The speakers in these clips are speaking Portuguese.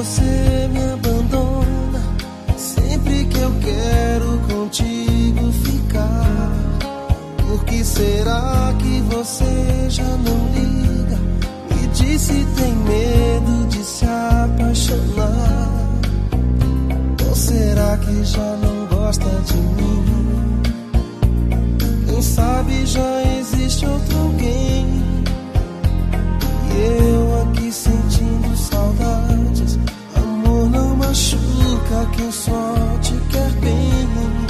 você me abandona, sempre que eu quero contigo ficar. Por que será que você já não liga? Me diz se tem medo de se apaixonar. Ou será que já não gosta de mim? Quem sabe já existe outro alguém, e eu aqui sentindo saudades. Amor não machuca quem só te quer bem.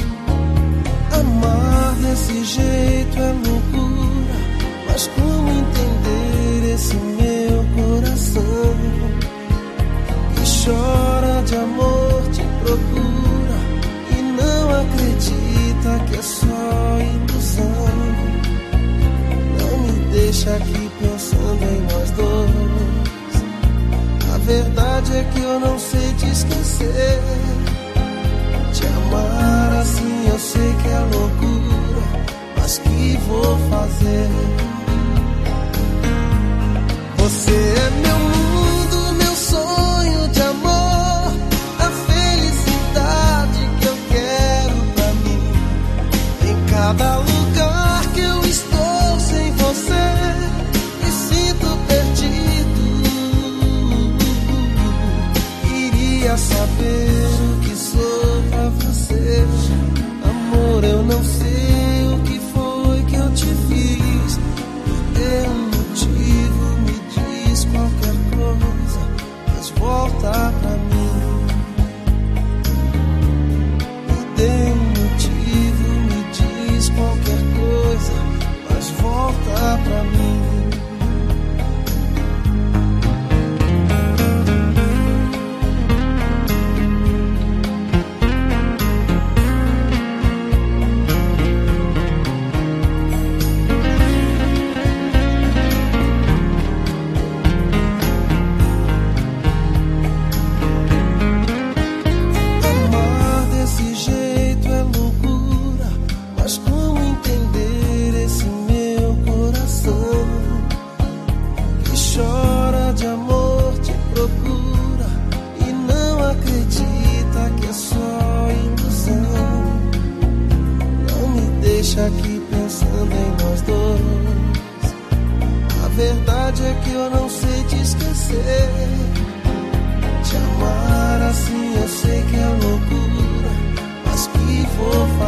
Amar desse jeito é loucura, mas como entender esse meu coração que chora de amor, te procura e não acredita que é só ilusão. Não me deixa aqui pensando em nós dois. A verdade é que eu não sei te esquecer. Te amar assim eu sei que é loucura, mas que vou fazer? Você é meu mundo, meu sonho de amor, a felicidade que eu quero pra mim. Em cada lugar que eu estou sem você, me sinto perdido. Queria saber o que sou pra você. Amor, eu não sei o que foi que eu te fiz. Me dê um motivo, me diz qualquer coisa, mas volta pra mim. Me dê um motivo, me diz qualquer coisa, mas volta pra mim. Aqui pensando em nós dois. A verdade é que eu não sei te esquecer. Te amar assim eu sei que é loucura, mas que vou fazer?